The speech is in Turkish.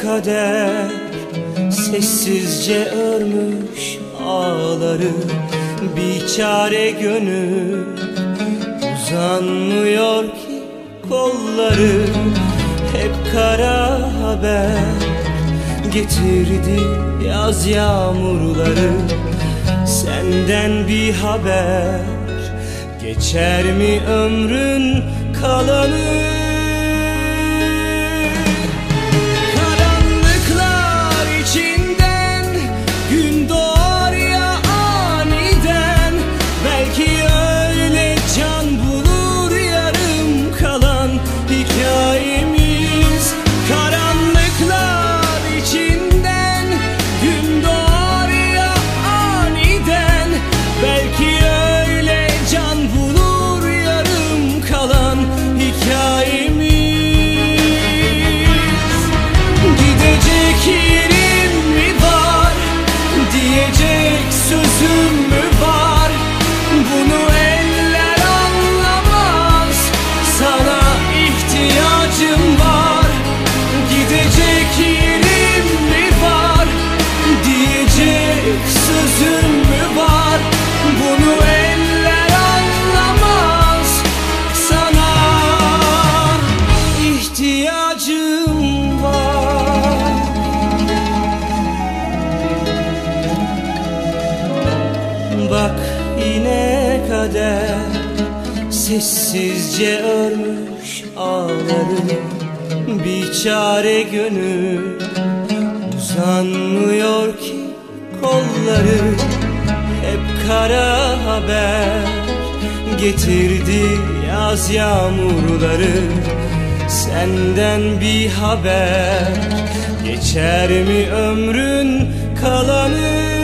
kader sessizce örmüş ağları, biçare gönül uzanmıyor ki kolları. Hep kara haber getirdi yaz yağmurları. Senden bir haber, geçer mi ömrün kalanı? Karanlıklar içinden gün doğar ya aniden. Belki öyle can bulur yarım kalan hikayemiz. Karanlıklar içinden gün doğar ya aniden. Belki öyle can bulur yarım kalan hikayemiz. Gidecek yerim mi var, diyecek sözüm mü var? Bunu eller anlamaz, sana ihtiyacım var. Gidecek yerim mi var, diyecek sözüm mü var? Bunu eller anlamaz, sana ihtiyacım var. Bak yine kader sessizce örmüş ağları, biçare gönül uzanmıyor ki kolları. Hep kara haber getirdi yaz yağmurları. Senden bir haber, geçer mi ömrün kalanı?